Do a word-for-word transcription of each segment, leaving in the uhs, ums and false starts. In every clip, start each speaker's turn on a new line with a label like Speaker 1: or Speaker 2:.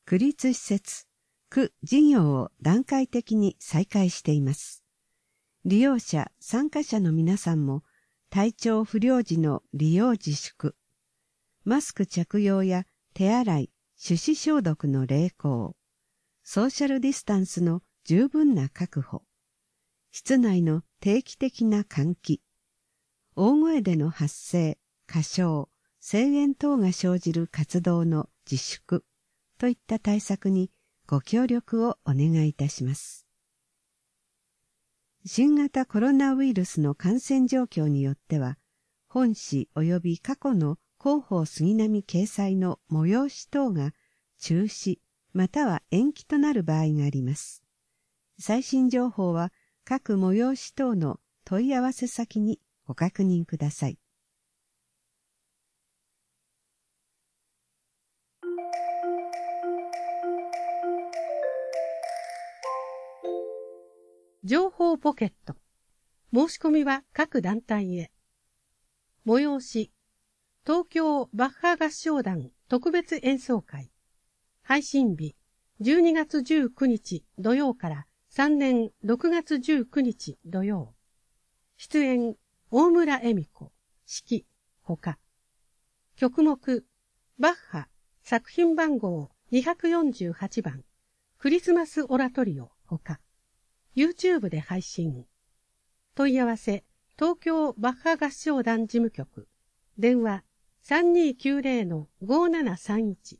Speaker 1: 区立施設、区事業を段階的に再開しています。利用者、参加者の皆さんも体調不良時の利用自粛、マスク着用や手洗い、手指消毒の励行、ソーシャルディスタンスの十分な確保、室内の定期的な換気、大声での発声、歌唱、声援等が生じる活動の自粛といった対策にご協力をお願いいたします。新型コロナウイルスの感染状況によっては、本誌及び過去の広報杉並掲載の催し等が中止または延期となる場合があります。最新情報は各催し等の問い合わせ先にご確認ください。
Speaker 2: 情報ポケット。申し込みは各団体へ。催し、東京バッハ合唱団特別演奏会。配信日、じゅうにがつじゅうくにち土曜からさんねんろくがつじゅうくにち土曜。出演、大村恵美子、指揮、ほか。曲目、バッハ、作品番号にひゃくよんじゅうはちばん、クリスマスオラトリオ、ほか。YouTube で配信。問い合わせ、東京バッハ合唱団事務局。電話 さんにーきゅうぜろ ごーななさんいち。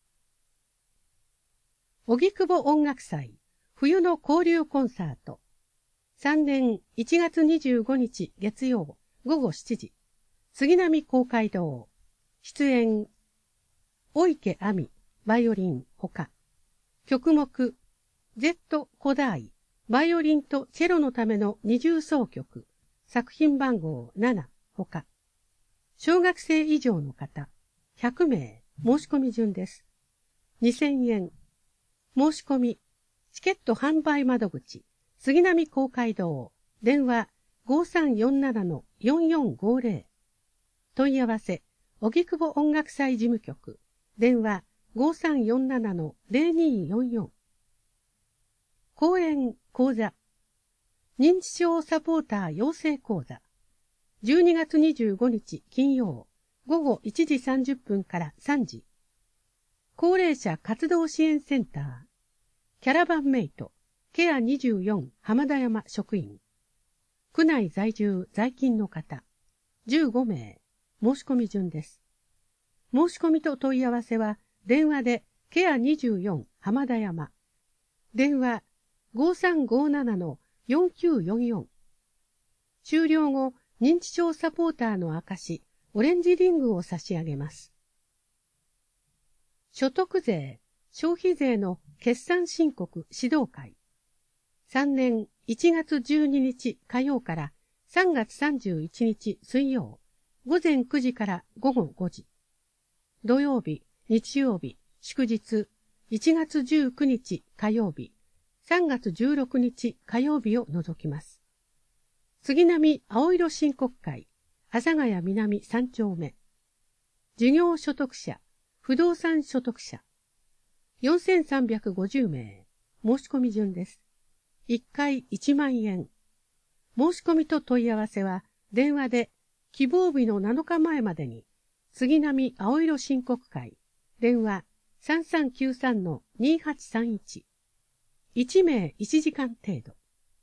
Speaker 2: 荻窪音楽祭、冬の交流コンサート。さんねんいちがつにじゅうごにち月曜ごごしちじ。杉並公会堂。出演、お池亜美、バイオリン、ほか。曲目、Z 古代。バイオリンとチェロのための二重奏曲、作品番号なな、ほか。小学生以上の方、ひゃくめい、申し込み順です。にせんえん。申し込み、チケット販売窓口、杉並公会堂、電話 ごさんよんななのよんよんごぜろ。問い合わせ、荻窪音楽祭事務局、電話 ごさんよんななのぜろにーよんよん。講演、講座。認知症サポーター養成講座。じゅうにがつにじゅうごにち金曜、ごごいちじさんじゅっぷんからさんじ。高齢者活動支援センター。キャラバンメイト、ケアにじゅうよん浜田山職員。区内在住在勤の方、じゅうごめい、申し込み順です。申し込みと問い合わせは、電話でケアにじゅうよん浜田山。電話ごさんごななのよんきゅうよんよん。終了後、認知症サポーターの証、オレンジリングを差し上げます。所得税、消費税の決算申告指導会。さんねんいちがつじゅうににち火曜からさんがつさんじゅういちにち水曜、ごぜんくじからごごごじ。土曜日、日曜日、祝日、いちがつじゅうくにち火曜日、さんがつじゅうろくにち火曜日を除きます。杉並青色申告会、阿佐ヶ谷南さんちょうめ。事業所得者、不動産所得者。よんせんさんびゃくごじゅうめい。申し込み順です。いっかいいちまんえん。申し込みと問い合わせは、電話で希望日のなのかまえまでに、杉並青色申告会、電話さんさんきゅうさんのにはちさんいち。いちめいいちじかん程度。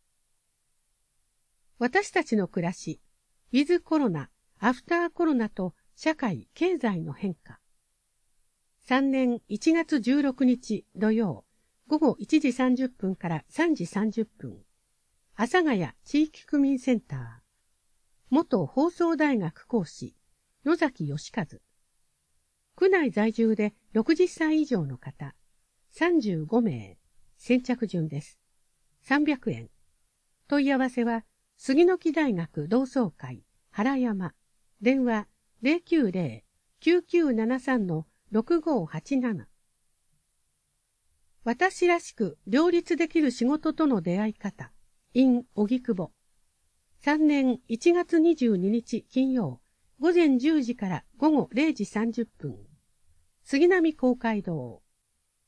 Speaker 2: 私たちの暮らし、ウィズコロナ、アフターコロナと社会、経済の変化。さんねんいちがつじゅうろくにち土曜、ごごいちじさんじゅっぷんからさんじさんじゅっぷん。阿佐ヶ谷地域区民センター。元放送大学講師、野崎義和。区内在住でろくじゅっさい以上の方、さんじゅうごめい。先着順です。さんびゃくえん。問い合わせは、杉の木大学同窓会、原山。電話ゼロきゅうゼロ きゅうきゅうななさんのろくごはちなな。私らしく両立できる仕事との出会い方。in 荻窪。さんねんいちがつにじゅうににち金曜、ごぜんじゅうじからごごれいじさんじゅっぷん。杉並公会堂。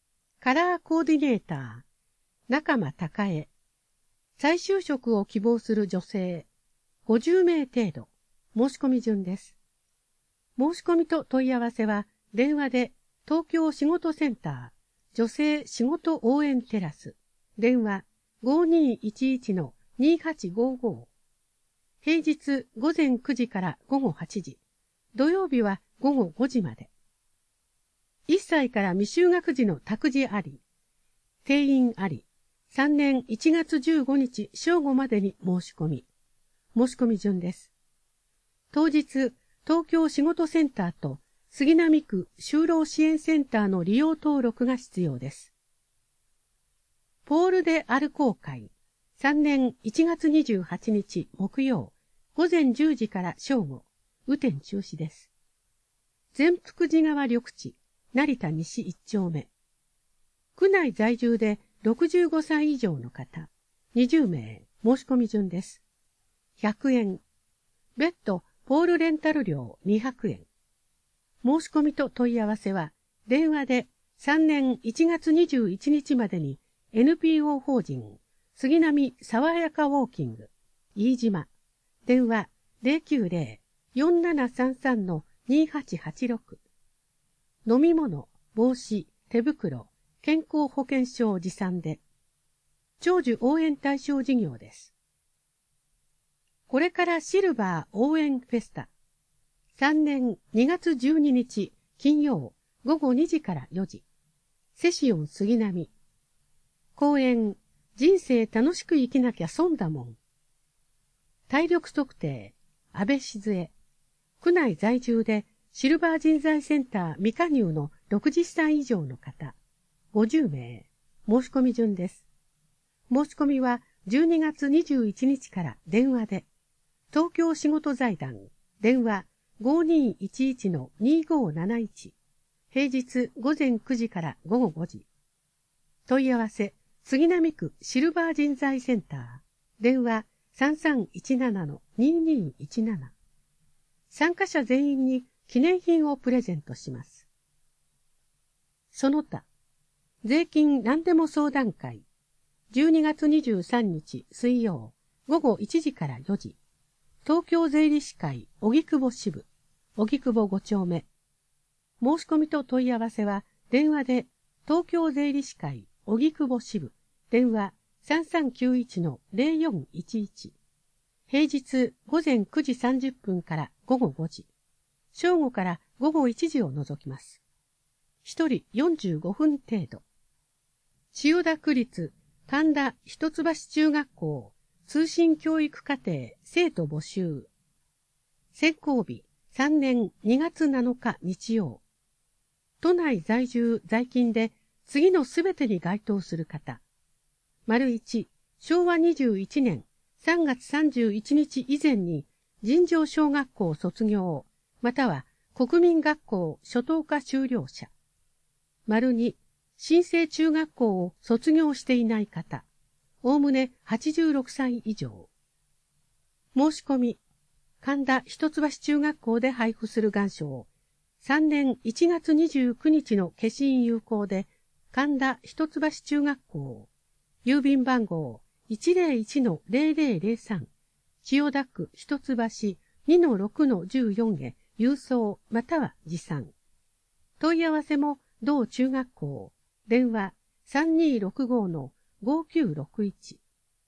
Speaker 2: カラーコーディネーター、中間孝恵。再就職を希望する女性、ごじゅうめい程度、申し込み順です。申し込みと問い合わせは、電話で東京仕事センター、女性仕事応援テラス、電話 ごーにーいちいちのにーはちごーごー。平日午前くじから午後はちじ、土曜日は午後ごじまで。いっさいから未就学児の託児あり、定員あり、さんねんいちがつじゅうごにち正午までに申し込み。申し込み順です。当日、東京仕事センターと杉並区就労支援センターの利用登録が必要です。ポール・デ・アルコー会、さんねんいちがつにじゅうはちにち木曜、午前じゅうじから正午、雨天中止です。善福寺川緑地、成田西いっちょうめ。区内在住でろくじゅうごさい以上の方、にじゅうめい、申し込み順です。ひゃくえん。別途、ポールレンタル料にひゃくえん。申し込みと問い合わせは、電話でさんねんいちがつにじゅういちにちまでに エヌピーオー 法人、杉並爽やかウォーキング、飯島、電話 ゼロきゅうゼロ よんななさんさん にはちはちろく。飲み物、帽子、手袋、健康保険証持参で。長寿応援対象事業です。これからシルバー応援フェスタ。さんねんにがつじゅうににち金曜ごごにじからよじ。セシオン杉並。講演、人生楽しく生きなきゃ損だもん。体力測定、安倍静江。区内在住でシルバー人材センター未加入のろくじゅっさい以上の方、ごじゅうめい、申し込み順です。申し込みはじゅうにがつにじゅういちにちから電話で、東京仕事財団、電話 ごーにーいちいちのにーごーなないち、平日午前くじから午後ごじ。問い合わせ、杉並区シルバー人材センター、電話さんさんいちななのにーにーいちなな。参加者全員に記念品をプレゼントします。その他、税金何でも相談会、じゅうにがつにじゅうさんにち水曜、午後いちじからよじ、東京税理士会荻窪支部、荻窪ごちょうめ。申し込みと問い合わせは電話で東京税理士会荻窪支部、電話さんさんきゅういちのゼロよんいちいち。平日午前くじさんじゅっぷんから午後ごじ。正午から午後いちじを除きます。一人よんじゅうごふん程度。千代田区立神田一橋中学校通信教育課程生徒募集。選考日さんねんにがつなのか日曜。都内在住在勤で次のすべてに該当する方。丸一、しょうわにじゅういちねんさんがつさんじゅういちにち以前に尋常小学校卒業、または国民学校初等科修了者。丸二、新生中学校を卒業していない方。おおむねはちじゅうろくさい以上。申し込み、神田一橋中学校で配布する願書を、さんねんいちがつにじゅうくにちの消印有効で、神田一橋中学校、郵便番号 いちゼロいちのゼロゼロゼロさん、千代田区一橋 にのろくのじゅうよん へ郵送または持参。問い合わせも同中学校、電話さんにーろくごのごきゅうろくいち。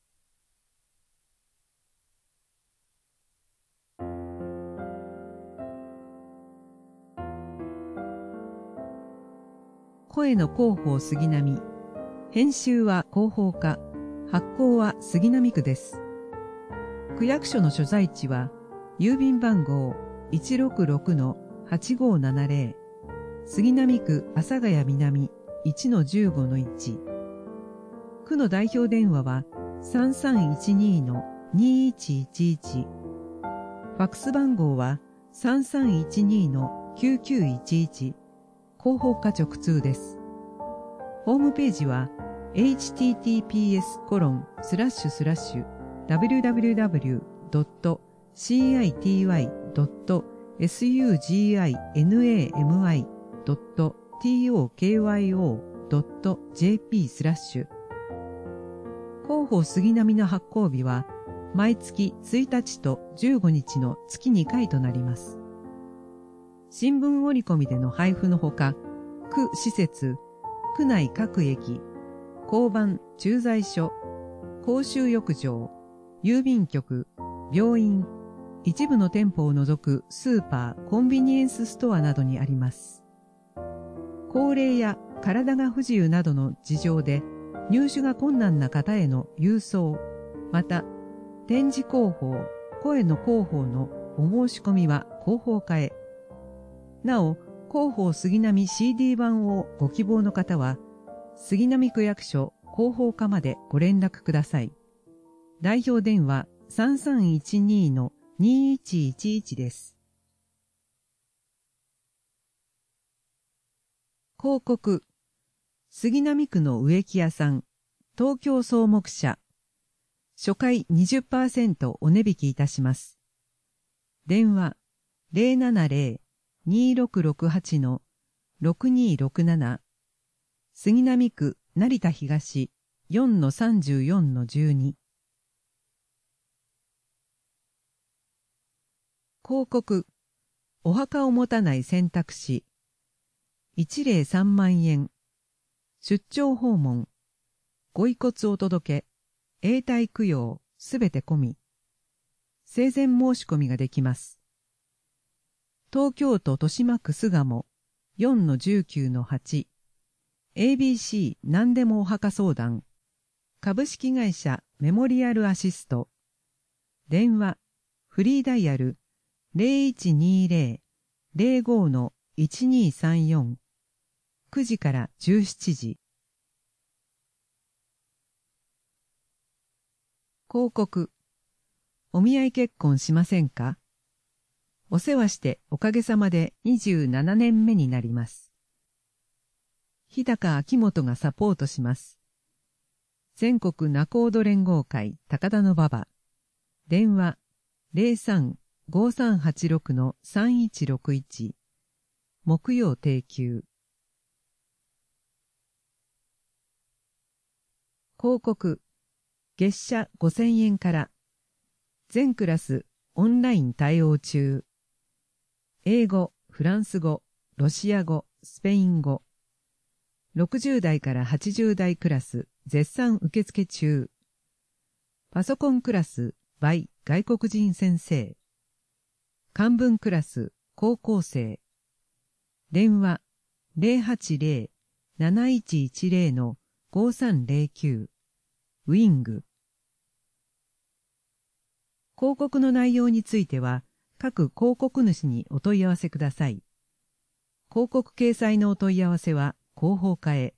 Speaker 1: 声の広報杉並。編集は広報課。発行は杉並区です。区役所の所在地は郵便番号 いちろくろくのはちごーななゼロ、杉並区阿佐ヶ谷南 いちのじゅうごのいち。区の代表電話はさんさんいちにのにいちいちいち。ファックス番号はさんさんいちにのきゅうきゅういちいち。広報課直通です。ホームページは エイチティーティーピーエスコロンスラッシュスラッシュダブリューダブリューダブリュードットシーアイティーワイドットエスユージーアイエヌエーエムアイドットトーキョー
Speaker 3: ドットジェーピー スラッシュ。広報杉並の発行日は毎月ついたちとじゅうごにちの月にかいとなります。新聞折り込みでの配布のほか、区施設、区内各駅、交番、駐在所、公衆浴場、郵便局、病院、一部の店舗を除くスーパー、コンビニエンスストアなどにあります。高齢や体が不自由などの事情で入手が困難な方への郵送、また展示広報、声の広報のお申し込みは広報課へ。なお、広報杉並 シーディー 版をご希望の方は、杉並区役所広報課までご連絡ください。代表電話 さんさんいちに のにいちいちいち です。広告。杉並区の植木屋さん、東京草木社。初回 にじゅっパーセント お値引きいたします。電話 ゼロななゼロ にーろくろくはち のろくにーろくなな。杉並区成田東 よんのさんじゅうよんのじゅうに。広告。お墓を持たない選択肢。一礼さんまんえん。出張訪問。ご遺骨お届け。永代供養すべて込み。生前申し込みができます。東京都豊島区巣鴨 よんのじゅうきゅうのはち。エービーシー 何でもお墓相談。株式会社メモリアルアシスト。電話。フリーダイヤル ゼロいちにゼロ ゼロごのいちにさんよん。くじからじゅうしちじ。広告。お見合い結婚しませんか？お世話しておかげさまでにじゅうななねんめになります。日高秋元がサポートします。全国仲人連合会高田馬場。電話 ゼロさん ごさんはちろく のさんいちろくいち。木曜定休。広告。月謝ごせんえんから。全クラスオンライン対応中。英語、フランス語、ロシア語、スペイン語。ろくじゅうだいからはちじゅうだいクラス絶賛受付中。パソコンクラス by 外国人先生。漢文クラス高校生。電話 ゼロはちゼロ なないちいちゼロ のごさんゼロきゅう。ウィング。広告の内容については各広告主にお問い合わせください。広告掲載のお問い合わせは広報課へ。